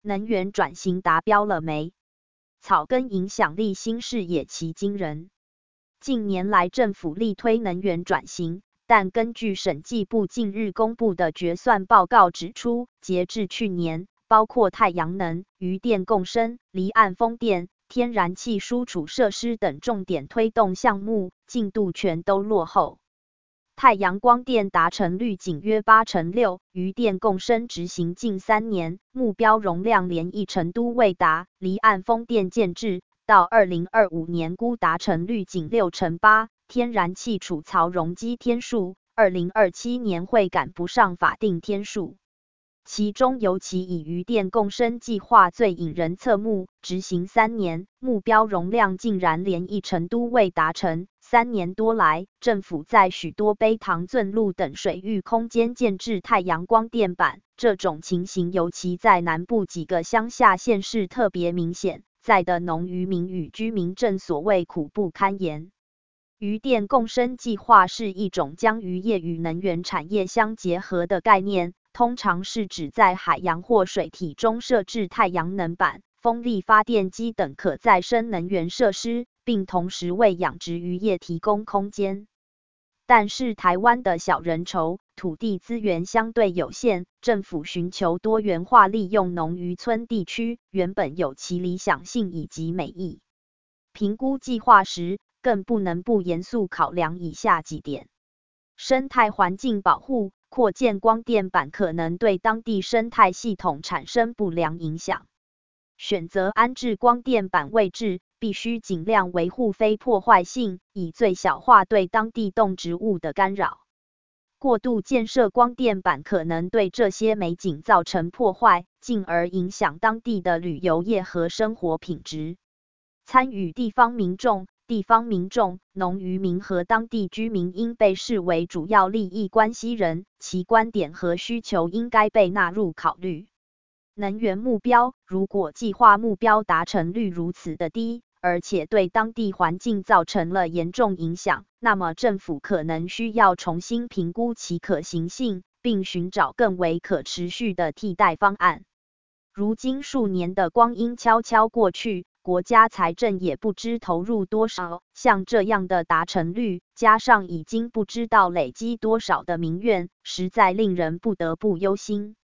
能源转型达标了没？草根影响力新视野其惊人。近年来政府力推能源转型，但根据审计部近日公布的决算报告指出，截至去年，包括太阳能、余电共生、离岸风电、天然气输储设施等重点推动项目进度全都落后。太阳光电达成率仅约86%，余电共生执行近3年，目标容量连1成都未达。离岸风电建制到2025年估达成率仅68%，天然气储槽容积天数2027年会赶不上法定天数。其中尤其以余电共生计划最引人侧目，执行3年，目标容量竟然连1成都未达成。3年多来，政府在许多陂塘圳路等水域空间建置太阳光电板，这种情形尤其在南部几个乡下县市特别明显，在的农渔民与居民正所谓苦不堪言。余电共生计划是一种将渔业与能源产业相结合的概念，通常是指在海洋或水体中设置太阳能板、风力发电机等可再生能源设施，并同时为养殖渔业提供空间。但是台湾的小人稠，土地资源相对有限，政府寻求多元化利用农渔村地区，原本有其理想性以及美意。评估计划时，更不能不严肃考量以下几点：生态环境保护，扩建光电板可能对当地生态系统产生不良影响。选择安置光电板位置，必须尽量维护非破坏性，以最小化对当地动植物的干扰。过度建设光电板可能对这些美景造成破坏，进而影响当地的旅游业和生活品质。参与地方民众、农渔民和当地居民应被视为主要利益关系人，其观点和需求应该被纳入考虑。能源目标，如果计划目标达成率如此的低，而且对当地环境造成了严重影响，那么政府可能需要重新评估其可行性，并寻找更为可持续的替代方案。如今数年的光阴悄悄过去，国家财政也不知投入多少，像这样的达成率，加上已经不知道累积多少的民怨，实在令人不得不忧心。